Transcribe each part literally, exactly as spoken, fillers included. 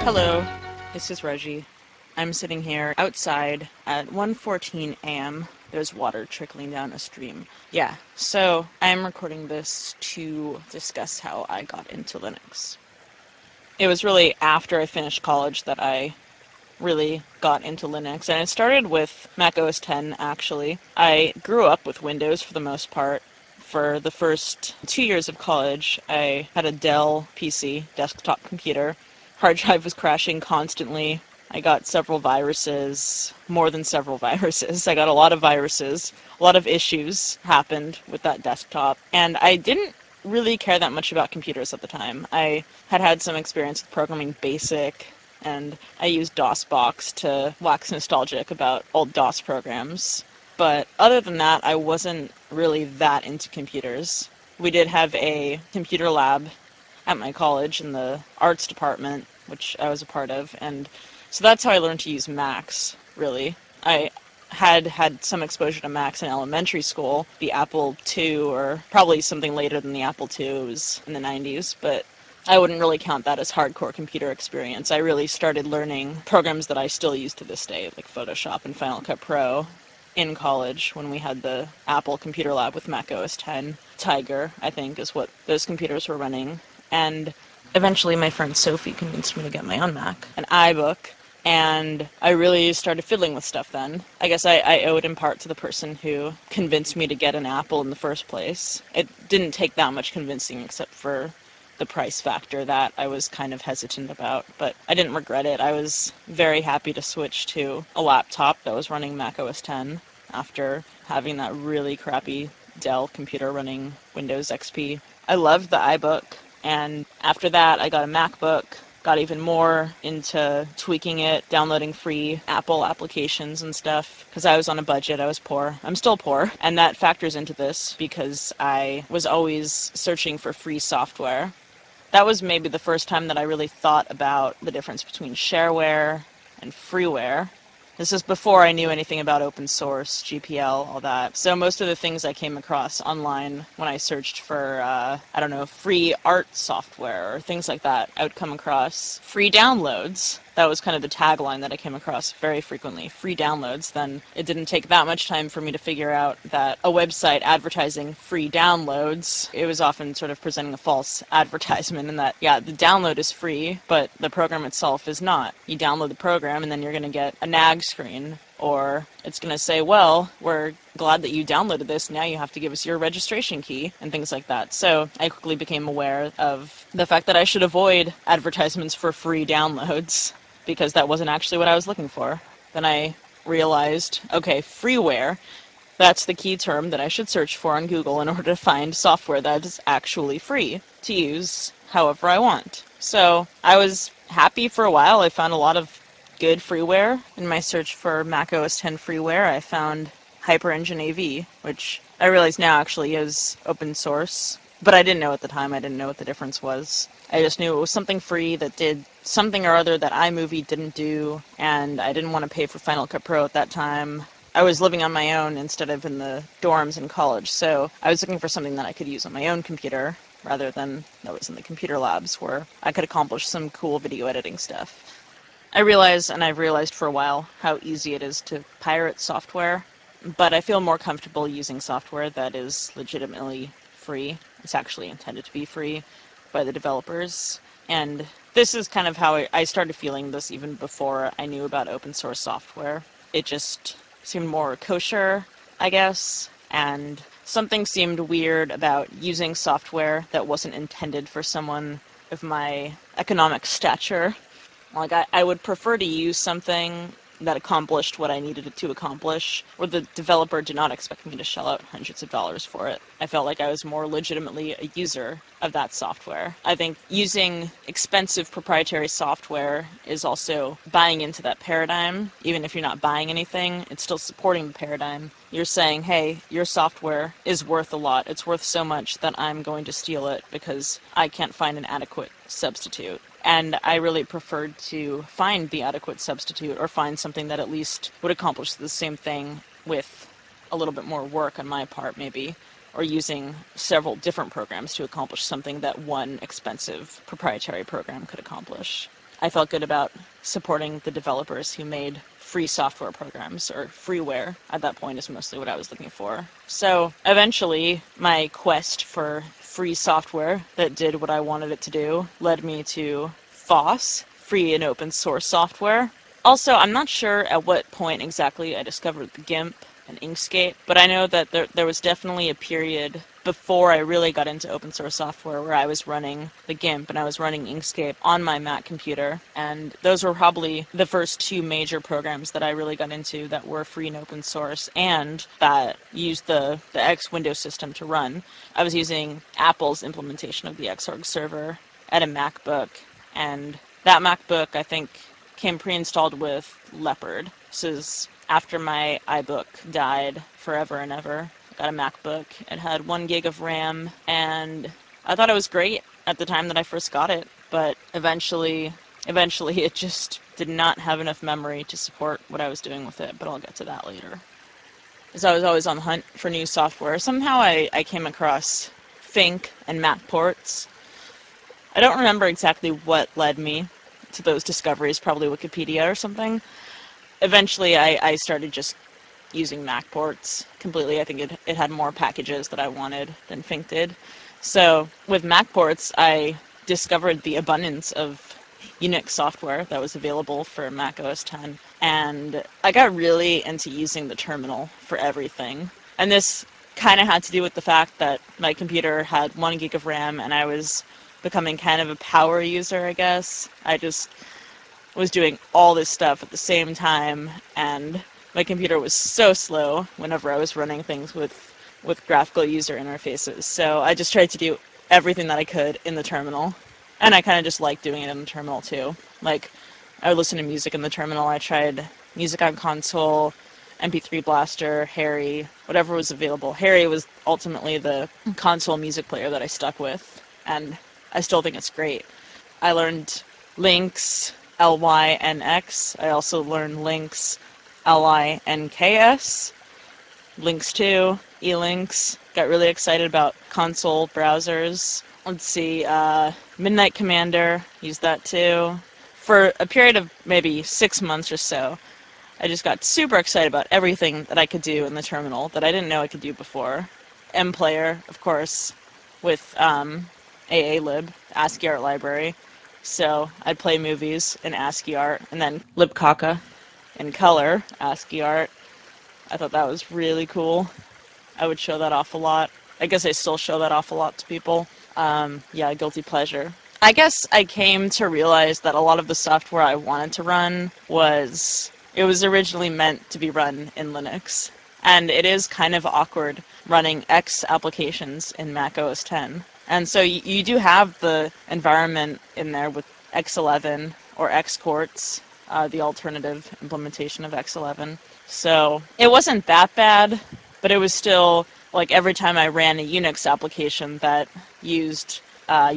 Hello, this is Reggie. I'm sitting here outside at one fourteen a m. There's water trickling down a stream. Yeah, so I'm recording this to discuss how I got into Linux. It was really after I finished college that I really got into Linux, and it started with Mac O S ten, actually. I grew up with Windows for the most part. For the first two years of college, I had a Dell P C, desktop computer. Hard drive was crashing constantly. I got several viruses, more than several viruses. I got a lot of viruses. A lot of issues happened with that desktop, and I didn't really care that much about computers at the time. I had had some experience with programming BASIC, and I used DOSBox to wax nostalgic about old DOS programs. But other than that, I wasn't really that into computers. We did have a computer lab at my college in the arts department, which I was a part of, and so that's how I learned to use Macs, really. I had had some exposure to Macs in elementary school, the Apple two, or probably something later than the Apple two. It was in the nineties, but I wouldn't really count that as hardcore computer experience. I really started learning programs that I still use to this day, like Photoshop and Final Cut Pro, in college when we had the Apple computer lab with Mac O S ten. Tiger, I think, is what those computers were running. And eventually my friend Sophie convinced me to get my own Mac, an iBook, and I really started fiddling with stuff then. I guess I, I owe it in part to the person who convinced me to get an Apple in the first place. It didn't take that much convincing except for the price factor that I was kind of hesitant about, but I didn't regret it. I was very happy to switch to a laptop that was running Mac O S ten after having that really crappy Dell computer running Windows X P. I loved the iBook, and after that I got a MacBook, got even more into tweaking it, downloading free Apple applications and stuff, because I was on a budget, I was poor. I'm still poor, and that factors into this because I was always searching for free software. That was maybe the first time that I really thought about the difference between shareware and freeware. This is before I knew anything about open source, G P L, all that. So most of the things I came across online when I searched for, uh, I don't know, free art software or things like that, I would come across free downloads. That was kind of the tagline that I came across very frequently, free downloads. Then it didn't take that much time for me to figure out that a website advertising free downloads, it was often sort of presenting a false advertisement in that, yeah, the download is free, but the program itself is not. You download the program and then you're going to get a nag screen, or it's going to say, well, we're glad that you downloaded this, now you have to give us your registration key, and things like that. So I quickly became aware of the fact that I should avoid advertisements for free downloads, because that wasn't actually what I was looking for. Then I realized, okay, freeware, that's the key term that I should search for on Google in order to find software that is actually free to use however I want. So I was happy for a while. I found a lot of good freeware. In my search for Mac O S ten freeware, I found HyperEngine A V, which I realize now actually is open source. But I didn't know at the time. I didn't know what the difference was. I just knew it was something free that did something or other that iMovie didn't do, and I didn't want to pay for Final Cut Pro at that time. I was living on my own instead of in the dorms in college, so I was looking for something that I could use on my own computer rather than that was in the computer labs where I could accomplish some cool video editing stuff. I realize, and I've realized for a while, how easy it is to pirate software, but I feel more comfortable using software that is legitimately free. It's actually intended to be free by the developers, and this is kind of how I started feeling this even before I knew about open source software. It just seemed more kosher, I guess, and something seemed weird about using software that wasn't intended for someone of my economic stature. Like, I, I would prefer to use something that accomplished what I needed it to accomplish, where the developer did not expect me to shell out hundreds of dollars for it. I felt like I was more legitimately a user of that software. I think using expensive proprietary software is also buying into that paradigm. Even if you're not buying anything, it's still supporting the paradigm. You're saying, hey, your software is worth a lot. It's worth so much that I'm going to steal it because I can't find an adequate substitute. And I really preferred to find the adequate substitute or find something that at least would accomplish the same thing with a little bit more work on my part, maybe, or using several different programs to accomplish something that one expensive proprietary program could accomplish. I felt good about supporting the developers who made free software programs, or freeware at that point is mostly what I was looking for. So eventually, my quest for free software that did what I wanted it to do led me to FOSS, free and open source software. Also, I'm not sure at what point exactly I discovered the GIMP and Inkscape, but I know that there, there was definitely a period before I really got into open source software where I was running the GIMP and I was running Inkscape on my Mac computer, and those were probably the first two major programs that I really got into that were free and open source and that used the, the X Windows system to run. I was using Apple's implementation of the Xorg server at a MacBook, and that MacBook, I think, came pre-installed with Leopard. This is after my iBook died forever and ever. I got a MacBook. It had one gig of RAM, and I thought it was great at the time that I first got it, but eventually, eventually it just did not have enough memory to support what I was doing with it, but I'll get to that later. As I was always on the hunt for new software, somehow I, I came across Fink and Mapports. I don't remember exactly what led me to those discoveries, probably Wikipedia or something. Eventually, I, I started just using Mapports completely. I think it, it had more packages that I wanted than Fink did. So with Mapports, I discovered the abundance of Unix software that was available for Mac O S ten, and I got really into using the terminal for everything. And this kind of had to do with the fact that my computer had one gig of RAM, and I was becoming kind of a power user, I guess. I just was doing all this stuff at the same time, and my computer was so slow whenever I was running things with, with graphical user interfaces. So I just tried to do everything that I could in the terminal, and I kind of just liked doing it in the terminal too. Like, I would listen to music in the terminal. I tried Music on Console, M P three Blaster, Harry, whatever was available. Harry was ultimately the console music player that I stuck with, and I still think it's great. I learned Lynx, L Y N X. I also learned Lynx, L I N K S. Lynx two, E-Lynx. Got really excited about console browsers. Let's see, uh, Midnight Commander, used that too. For a period of maybe six months or so, I just got super excited about everything that I could do in the terminal that I didn't know I could do before. MPlayer, of course, with um, A A lib, ASCII art library. So I'd play movies in ASCII art, and then libcaca in color, ASCII art. I thought that was really cool. I would show that off a lot. I guess I still show that off a lot to people. Um, yeah, guilty pleasure. I guess I came to realize that a lot of the software I wanted to run was, it was originally meant to be run in Linux. And it is kind of awkward running X applications in Mac O S ten. And so you, you do have the environment in there with X eleven or Xports, uh, the alternative implementation of X eleven. So it wasn't that bad, but it was still, like, every time I ran a Unix application that used uh,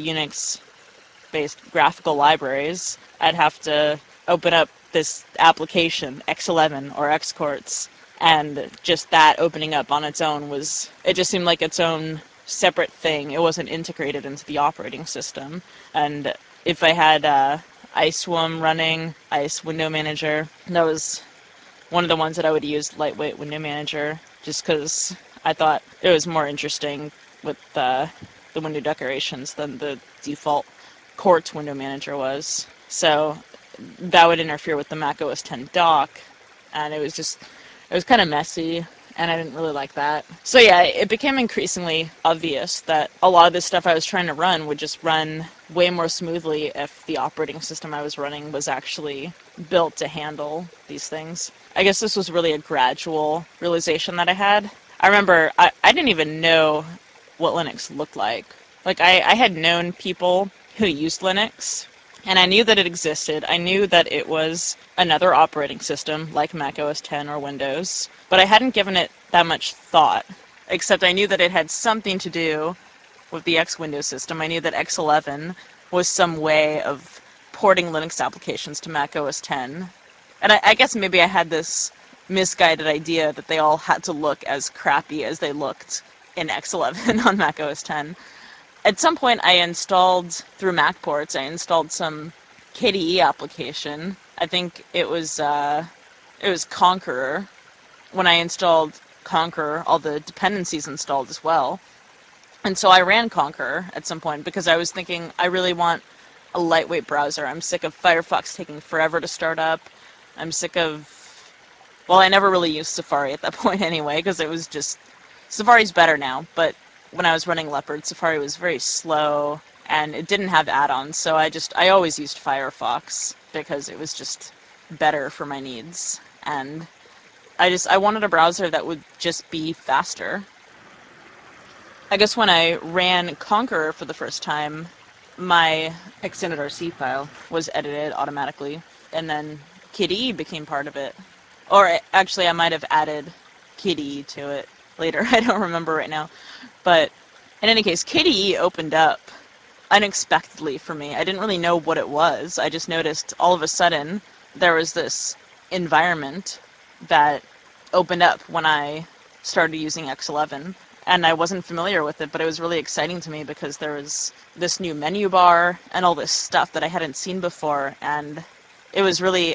Unix-based graphical libraries, I'd have to open up this application, X eleven or Xports, and just that opening up on its own was, it just seemed like its own separate thing. It wasn't integrated into the operating system. And if I had uh, IceWum running, Ice Window Manager, that was one of the ones that I would use, Lightweight Window Manager, just because I thought it was more interesting with uh, the window decorations than the default Quartz Window Manager was. So that would interfere with the Mac O S ten dock, and it was just, it was kind of messy, and I didn't really like that. So yeah, it became increasingly obvious that a lot of this stuff I was trying to run would just run way more smoothly if the operating system I was running was actually built to handle these things. I guess this was really a gradual realization that I had. I remember I, I didn't even know what Linux looked like. Like, I, I had known people who used Linux, and I knew that it existed. I knew that it was another operating system, like Mac O S ten or Windows, but I hadn't given it that much thought, except I knew that it had something to do with the X Windows system. I knew that X eleven was some way of porting Linux applications to Mac O S ten. And I, I guess maybe I had this misguided idea that they all had to look as crappy as they looked in X eleven on Mac O S ten. At some point, I installed, through Mapports, I installed some K D E application. I think it was uh, it was Conqueror. When I installed Conqueror, all the dependencies installed as well. And so I ran Conqueror at some point because I was thinking I really want a lightweight browser. I'm sick of Firefox taking forever to start up. I'm sick of... Well, I never really used Safari at that point anyway, because it was just... Safari's better now, but when I was running Leopard, Safari was very slow, and it didn't have add-ons, so I just... I always used Firefox, because it was just better for my needs. And I just... I wanted a browser that would just be faster. I guess when I ran Conqueror for the first time, my extended R C file was edited automatically, and then K D E became part of it. Or actually, I might have added K D E to it later. I don't remember right now. But in any case, K D E opened up unexpectedly for me. I didn't really know what it was. I just noticed all of a sudden there was this environment that opened up when I started using X eleven. And I wasn't familiar with it, but it was really exciting to me because there was this new menu bar and all this stuff that I hadn't seen before. And it was really,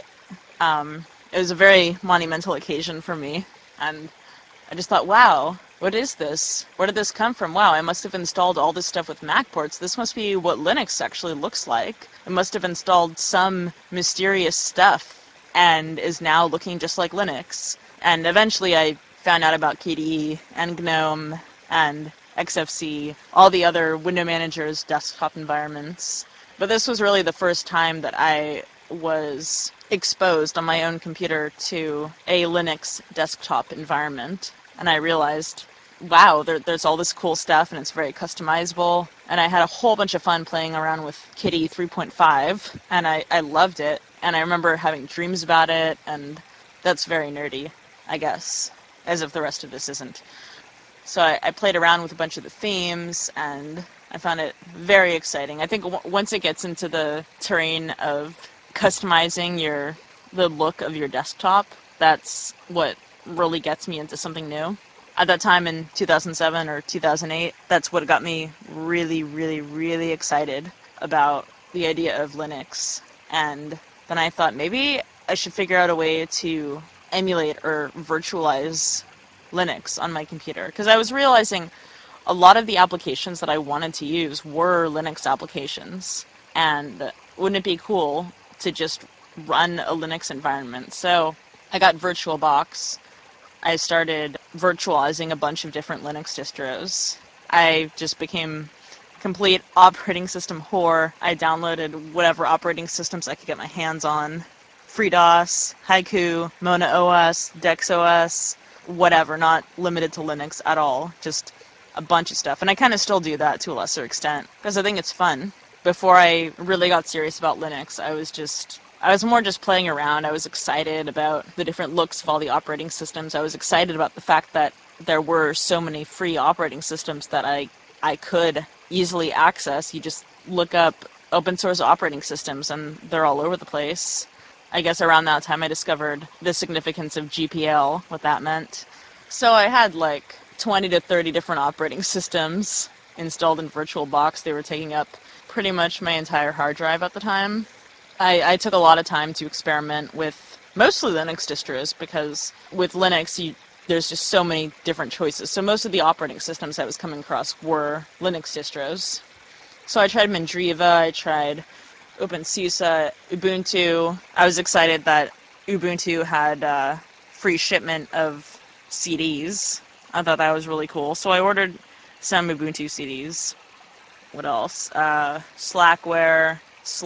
um, it was a very monumental occasion for me. And I just thought, wow, what is this? Where did this come from? Wow, I must have installed all this stuff with Mac ports. This must be what Linux actually looks like. I must have installed some mysterious stuff and is now looking just like Linux. And eventually I found out about K D E and GNOME and X F C, all the other window managers, desktop environments. But this was really the first time that I was exposed on my own computer to a Linux desktop environment. And I realized, wow, there, there's all this cool stuff and it's very customizable. And I had a whole bunch of fun playing around with K D E three point five, and I, I loved it. And I remember having dreams about it, and that's very nerdy, I guess, as if the rest of this isn't. So I, I played around with a bunch of the themes, and I found it very exciting. I think w once it gets into the terrain of customizing your the look of your desktop, that's what really gets me into something new. At that time in two thousand seven or two thousand eight, that's what got me really, really, really excited about the idea of Linux. And then I thought maybe I should figure out a way to emulate or virtualize Linux on my computer, because I was realizing a lot of the applications that I wanted to use were Linux applications, and wouldn't it be cool to just run a Linux environment? So I got VirtualBox. I started virtualizing a bunch of different Linux distros. I just became complete operating system whore. I downloaded whatever operating systems I could get my hands on. FreeDOS, Haiku, Mona O S, DexOS, whatever, not limited to Linux at all. Just a bunch of stuff. And I kind of still do that to a lesser extent, because I think it's fun. Before I really got serious about Linux, I was just... I was more just playing around. I was excited about the different looks of all the operating systems. I was excited about the fact that there were so many free operating systems that I, I could easily access. You just look up open source operating systems and they're all over the place. I guess around that time I discovered the significance of G P L, what that meant. So I had like twenty to thirty different operating systems installed in VirtualBox. They were taking up pretty much my entire hard drive at the time. I, I took a lot of time to experiment with mostly Linux distros, because with Linux you, there's just so many different choices. So most of the operating systems I was coming across were Linux distros. So I tried Mandriva, I tried OpenSUSE, Ubuntu. I was excited that Ubuntu had uh, free shipment of C Ds. I thought that was really cool. So I ordered some Ubuntu C Ds. What else? Uh, Slackware,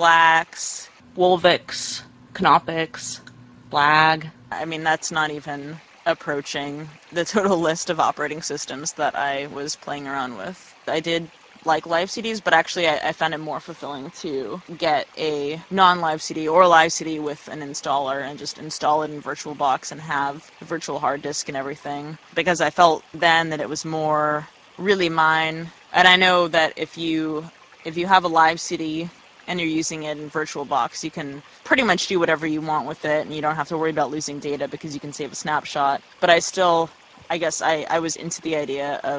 Slacks, Wolvix, Knoppix, Flag. I mean, that's not even approaching the total list of operating systems that I was playing around with. I did like live C Ds, but actually I, I found it more fulfilling to get a non-live C D or a live C D with an installer and just install it in VirtualBox and have a virtual hard disk and everything, because I felt then that it was more really mine. And I know that if you if you have a live C D and you're using it in VirtualBox, you can pretty much do whatever you want with it, and you don't have to worry about losing data because you can save a snapshot. But I still, I guess I, I was into the idea of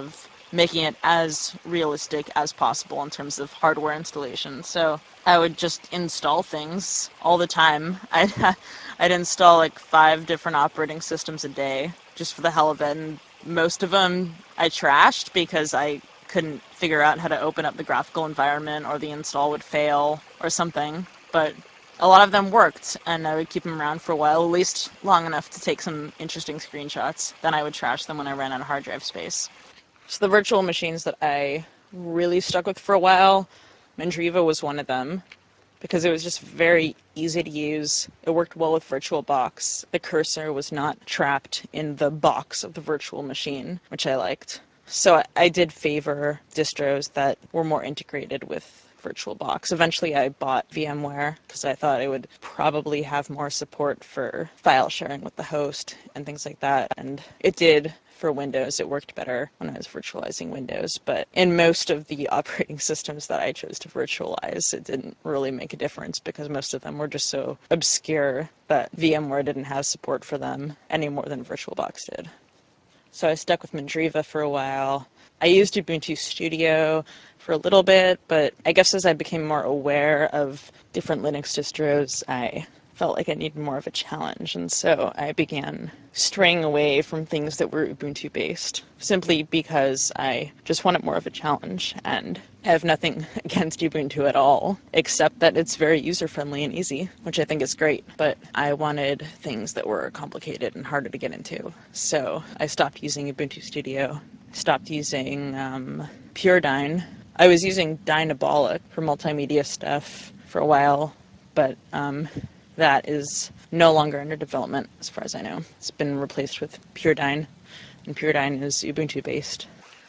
making it as realistic as possible in terms of hardware installation. So I would just install things all the time. I'd, I'd install like five different operating systems a day just for the hell of it. And most of them I trashed because I couldn't figure out how to open up the graphical environment, or the install would fail or something. But a lot of them worked, and I would keep them around for a while, at least long enough to take some interesting screenshots. Then I would trash them when I ran out of hard drive space. So the virtual machines that I really stuck with for a while, Mandriva was one of them, because it was just very easy to use. It worked well with VirtualBox. The cursor was not trapped in the box of the virtual machine, which I liked. So I, I did favor distros that were more integrated with VirtualBox. Eventually I bought VMware because I thought it would probably have more support for file sharing with the host and things like that. And it did for Windows. It worked better when I was virtualizing Windows. But in most of the operating systems that I chose to virtualize, it didn't really make a difference because most of them were just so obscure that VMware didn't have support for them any more than VirtualBox did. So I stuck with Mandriva for a while. I used Ubuntu Studio for a little bit, but I guess as I became more aware of different Linux distros, I felt like I needed more of a challenge, and so I began straying away from things that were Ubuntu based, simply because I just wanted more of a challenge, and I have nothing against Ubuntu at all, except that it's very user-friendly and easy, which I think is great, but I wanted things that were complicated and harder to get into, so I stopped using Ubuntu Studio, stopped using um, Puredyne. I was using Dynabolic for multimedia stuff for a while, but um, that is no longer under development, as far as I know. It's been replaced with Puredyne, and Puredyne is Ubuntu-based.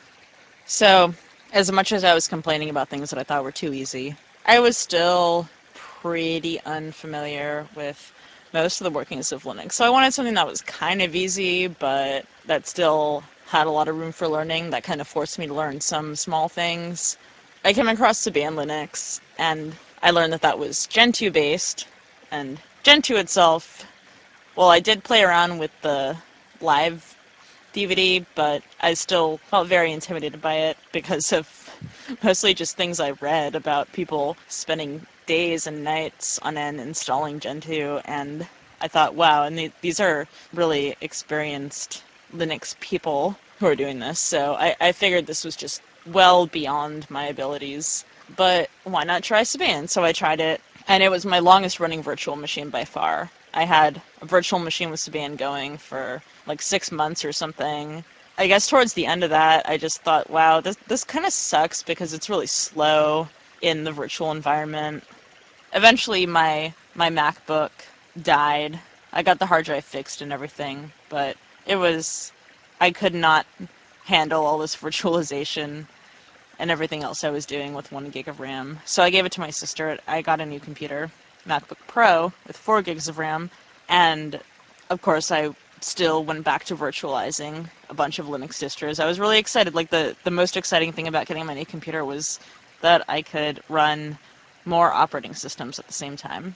So, as much as I was complaining about things that I thought were too easy, I was still pretty unfamiliar with most of the workings of Linux. So I wanted something that was kind of easy, but that still had a lot of room for learning. That kind of forced me to learn some small things. I came across Debian Linux, and I learned that that was Gentoo based, and Gentoo itself, well, I did play around with the live D V D, but I still felt very intimidated by it because of mostly just things I read about people spending days and nights on end installing Gentoo, and I thought, wow, and the, these are really experienced Linux people who are doing this, so I, I figured this was just well beyond my abilities, but why not try Debian? So I tried it, and it was my longest running virtual machine by far. I had a virtual machine with Debian going for like six months or something. I guess towards the end of that, I just thought, wow, this this kind of sucks because it's really slow in the virtual environment. Eventually, my my MacBook died. I got the hard drive fixed and everything, but it was, I could not handle all this virtualization and everything else I was doing with one gig of RAM. So I gave it to my sister. I got a new computer, MacBook Pro, with four gigs of RAM, and of course I still went back to virtualizing a bunch of Linux distros. I was really excited. Like the, the most exciting thing about getting my new computer was that I could run more operating systems at the same time.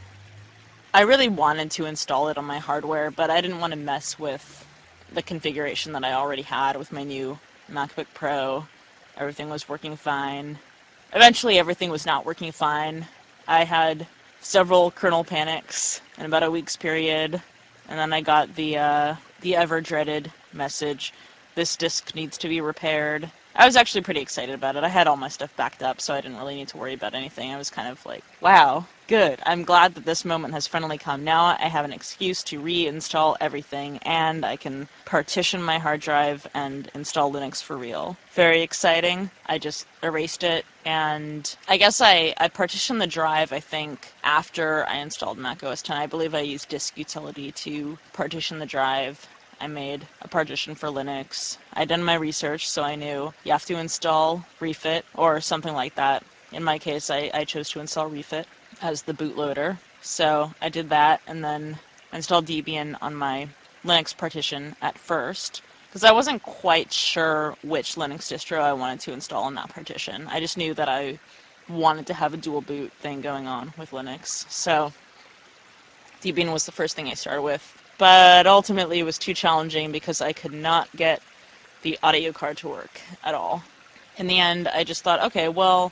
I really wanted to install it on my hardware, but I didn't want to mess with the configuration that I already had with my new MacBook Pro. Everything was working fine. Eventually, everything was not working fine. I had several kernel panics in about a week's period, and then I got the uh, the ever-dreaded message, this disk needs to be repaired. I was actually pretty excited about it. I had all my stuff backed up, so I didn't really need to worry about anything. I was kind of like, wow, good. I'm glad that this moment has finally come. Now I have an excuse to reinstall everything, and I can partition my hard drive and install Linux for real. Very exciting. I just erased it, and I guess I, I partitioned the drive, I think, after I installed macOS ten. I believe I used disk utility to partition the drive. I made a partition for Linux. I'd done my research, so I knew you have to install refit or something like that. In my case, I, I chose to install refit as the bootloader. So I did that, and then installed Debian on my Linux partition at first, because I wasn't quite sure which Linux distro I wanted to install on that partition. I just knew that I wanted to have a dual boot thing going on with Linux. So Debian was the first thing I started with. But ultimately it was too challenging because I could not get the audio card to work at all. In the end, I just thought, okay, well,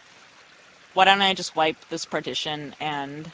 why don't I just wipe this partition and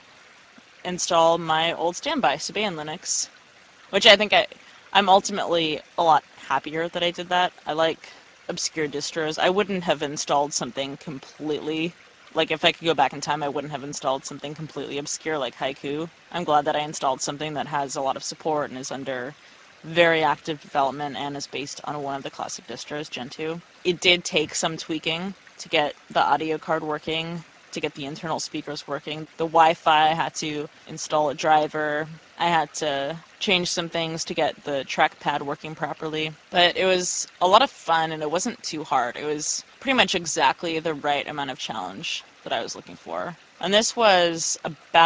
install my old standby Sabayon Linux, which I think I, I'm ultimately a lot happier that I did that. I like obscure distros. I wouldn't have installed something completely, like if I could go back in time, I wouldn't have installed something completely obscure like Haiku. I'm glad that I installed something that has a lot of support and is under very active development and is based on one of the classic distros, Gentoo. It did take some tweaking to get the audio card working, to get the internal speakers working. The Wi-Fi, I had to install a driver. I had to change some things to get the trackpad working properly. But it was a lot of fun and it wasn't too hard. It was pretty much exactly the right amount of challenge that I was looking for. And this was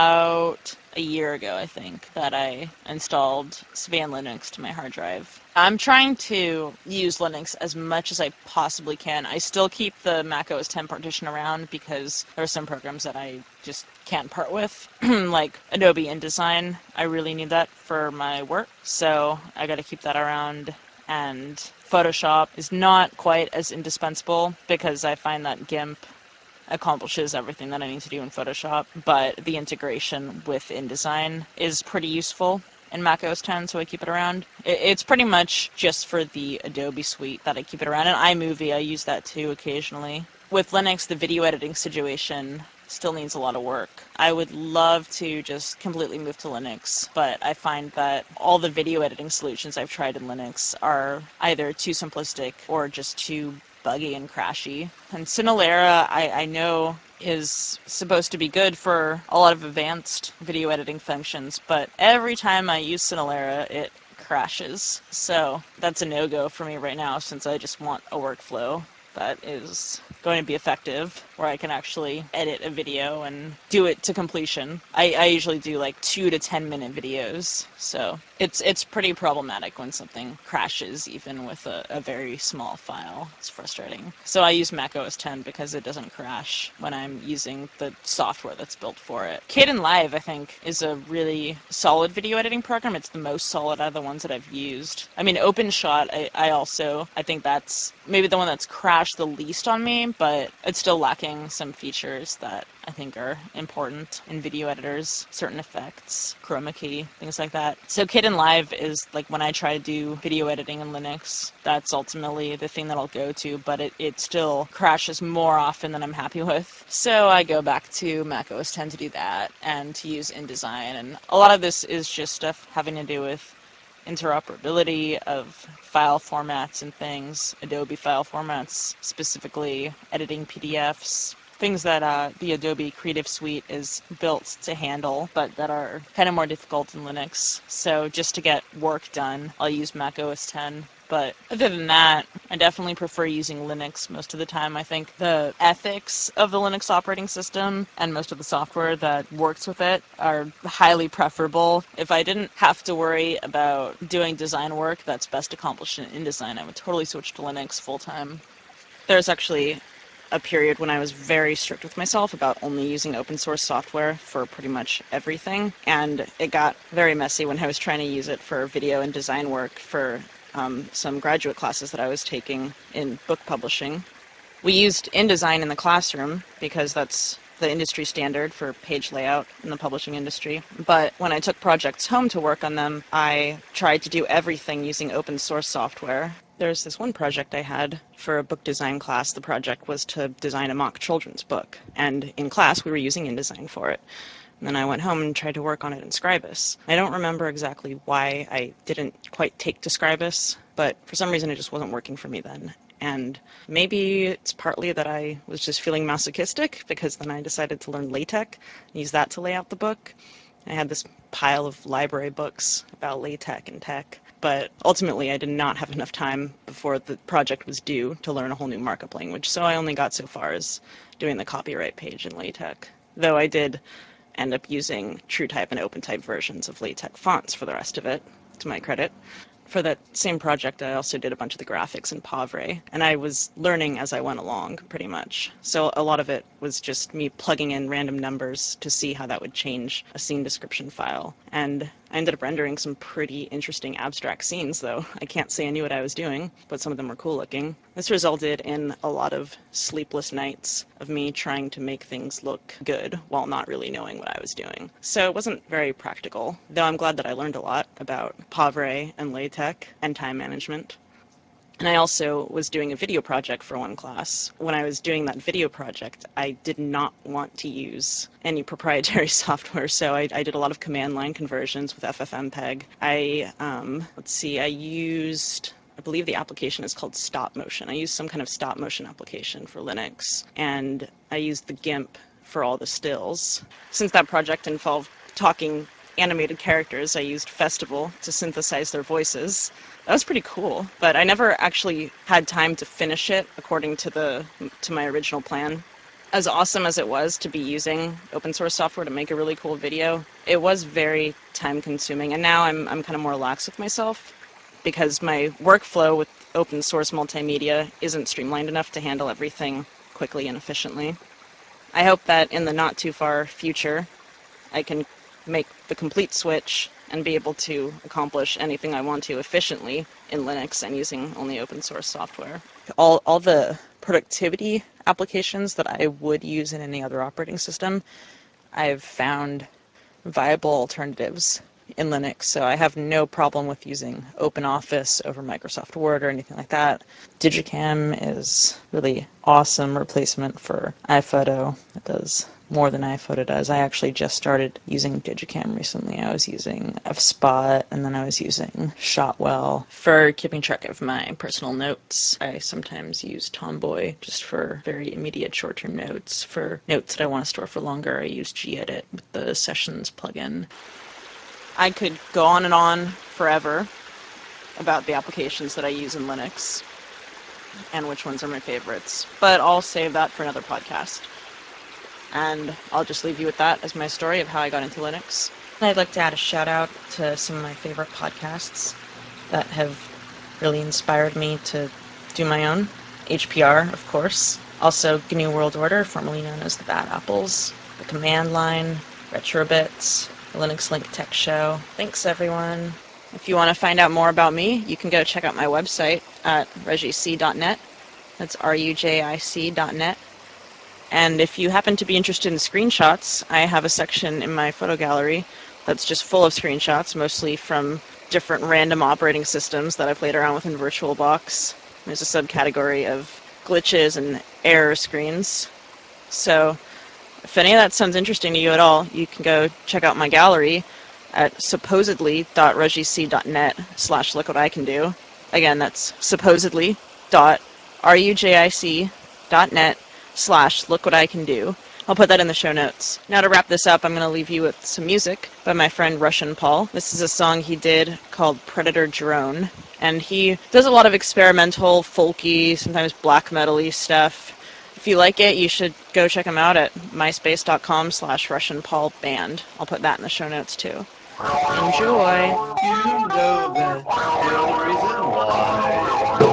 about a year ago, I think, that I installed Sabayon Linux to my hard drive. I'm trying to use Linux as much as I possibly can. I still keep the Mac O S ten partition around because there are some programs that I just can't part with, like Adobe InDesign. I really need that for my work, so I gotta keep that around. And Photoshop is not quite as indispensable because I find that GIMP accomplishes everything that I need to do in Photoshop, but the integration with InDesign is pretty useful in Mac O S ten, so I keep it around. It's pretty much just for the Adobe suite that I keep it around, and iMovie, I use that too occasionally. With Linux, the video editing situation still needs a lot of work. I would love to just completely move to Linux, but I find that all the video editing solutions I've tried in Linux are either too simplistic or just too buggy and crashy. And Cinelera, I, I know, is supposed to be good for a lot of advanced video editing functions, but every time I use Cinelera, it crashes. So that's a no-go for me right now, since I just want a workflow that is going to be effective, where I can actually edit a video and do it to completion. I, I usually do like two to ten minute videos, so it's it's pretty problematic when something crashes, even with a, a very small file. It's frustrating. So I use Mac O S ten because it doesn't crash when I'm using the software that's built for it. Kdenlive, I think, is a really solid video editing program. It's the most solid out of the ones that I've used. I mean, OpenShot, I, I also, I think that's maybe the one that's crashed the least on me, but it's still lacking some features that I think are important in video editors, certain effects, chroma key, things like that. So Kdenlive is like when I try to do video editing in Linux, that's ultimately the thing that I'll go to, but it, it still crashes more often than I'm happy with. So I go back to Mac O S ten to do that and to use InDesign, and a lot of this is just stuff having to do with interoperability of file formats and things, Adobe file formats, specifically editing P D Fs, things that uh, the Adobe Creative Suite is built to handle, but that are kind of more difficult in Linux. So just to get work done, I'll use Mac O S ten. But other than that, I definitely prefer using Linux most of the time. I think the ethics of the Linux operating system and most of the software that works with it are highly preferable. If I didn't have to worry about doing design work that's best accomplished in InDesign, I would totally switch to Linux full-time. There's actually a period when I was very strict with myself about only using open source software for pretty much everything, and it got very messy when I was trying to use it for video and design work for um, some graduate classes that I was taking in book publishing. We used InDesign in the classroom because that's the industry standard for page layout in the publishing industry. But when I took projects home to work on them, I tried to do everything using open source software. There's this one project I had for a book design class. The project was to design a mock children's book. And in class, we were using InDesign for it. And then I went home and tried to work on it in Scribus. I don't remember exactly why I didn't quite take to Scribus, but for some reason it just wasn't working for me then. And maybe it's partly that I was just feeling masochistic, because then I decided to learn LaTeX and use that to lay out the book. I had this pile of library books about LaTeX and tech, but ultimately I did not have enough time before the project was due to learn a whole new markup language, so I only got so far as doing the copyright page in LaTeX. Though I did end up using TrueType and OpenType versions of LaTeX fonts for the rest of it, to my credit. For that same project, I also did a bunch of the graphics in Pavre, and I was learning as I went along, pretty much. So a lot of it was just me plugging in random numbers to see how that would change a scene description file. And I ended up rendering some pretty interesting abstract scenes, though. I can't say I knew what I was doing, but some of them were cool looking. This resulted in a lot of sleepless nights of me trying to make things look good while not really knowing what I was doing. So it wasn't very practical, though I'm glad that I learned a lot about Pavre and LaTeX and time management. And I also was doing a video project for one class. When I was doing that video project, I did not want to use any proprietary software, so I, I did a lot of command line conversions with F F mpeg. I, um, let's see, I used, I believe the application is called Stop Motion. I used some kind of stop motion application for Linux, and I used the GIMP for all the stills. Since that project involved talking animated characters, I used Festival to synthesize their voices. That was pretty cool, but I never actually had time to finish it according to the to my original plan. As awesome as it was to be using open source software to make a really cool video, it was very time consuming, and now I'm I'm kind of more lax with myself because my workflow with open source multimedia isn't streamlined enough to handle everything quickly and efficiently. I hope that in the not too far future, I can make the complete switch and be able to accomplish anything I want to efficiently in Linux and using only open source software. All, all the productivity applications that I would use in any other operating system, I've found viable alternatives in Linux, so I have no problem with using OpenOffice over Microsoft Word or anything like that. Digicam is really awesome replacement for iPhoto. It does more than iPhoto does. I actually just started using Digicam recently. I was using F-Spot, and then I was using Shotwell for keeping track of my personal notes. I sometimes use Tomboy just for very immediate short-term notes. For notes that I want to store for longer, I use gedit with the Sessions plugin. I could go on and on forever about the applications that I use in Linux and which ones are my favorites, but I'll save that for another podcast. And I'll just leave you with that as my story of how I got into Linux. I'd like to add a shout out to some of my favorite podcasts that have really inspired me to do my own. H P R, of course. Also, G N U World Order, formerly known as the Bad Apples. The Command Line, Retrobits, the Linux Link Tech Show. Thanks, everyone. If you want to find out more about me, you can go check out my website at rujic dot net. That's R U J I C dot net. And if you happen to be interested in screenshots, I have a section in my photo gallery that's just full of screenshots, mostly from different random operating systems that I played around with in VirtualBox. There's a subcategory of glitches and error screens. So if any of that sounds interesting to you at all, you can go check out my gallery at supposedly dot rujic dot net slash look what I can do. Again, that's supposedly dot rujic dot net slash look what I can do. I'll put that in the show notes. Now to wrap this up, I'm going to leave you with some music by my friend Russian Paul. This is a song he did called Predator Drone, and he does a lot of experimental, folky, sometimes black metal-y stuff. If you like it, you should go check him out at myspace dot com slash Russian Paul Band. I'll put that in the show notes too. Enjoy! You know that the only reason why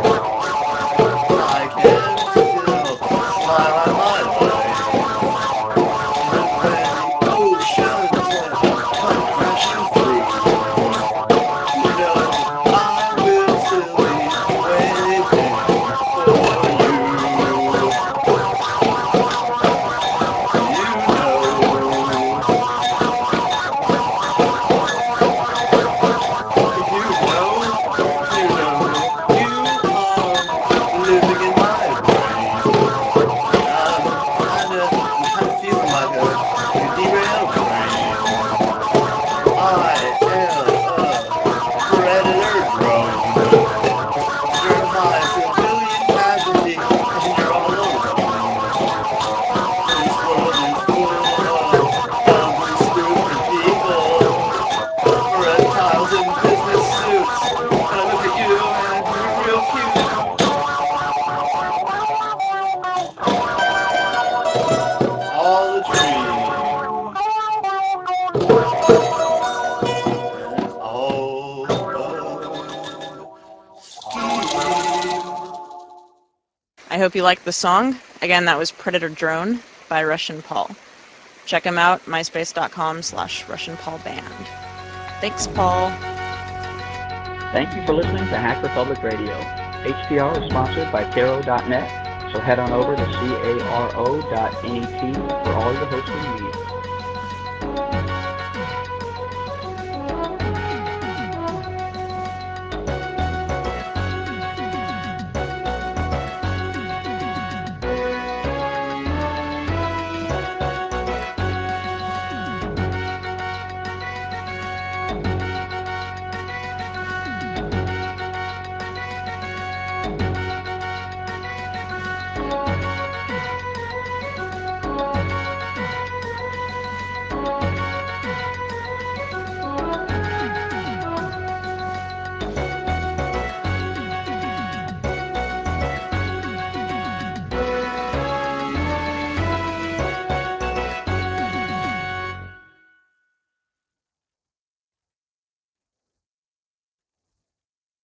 I can still smile on my life is when the oceans have come crashing through. You know I will still be waiting for you. You know, you know, you know, you are living in my brain. I'm kinda, I'm kinda feeling like a, like a derailed train. I am a predator drone. You're my civilian casualty, and you're all alone. This world is full of ugly, stupid people, reptiles in business suits. But I look at you and you're real cute. All a dream, and all a scheme. I hope you liked the song. Again, that was Predator Drone by Russian Paul. Check him out, myspace dot com slash Russian Paul Band. Thanks, Paul. Thank you for listening to Hacker Public Radio. H P R is sponsored by Caro dot net, so head on over to caro dot net for all your hosting needs.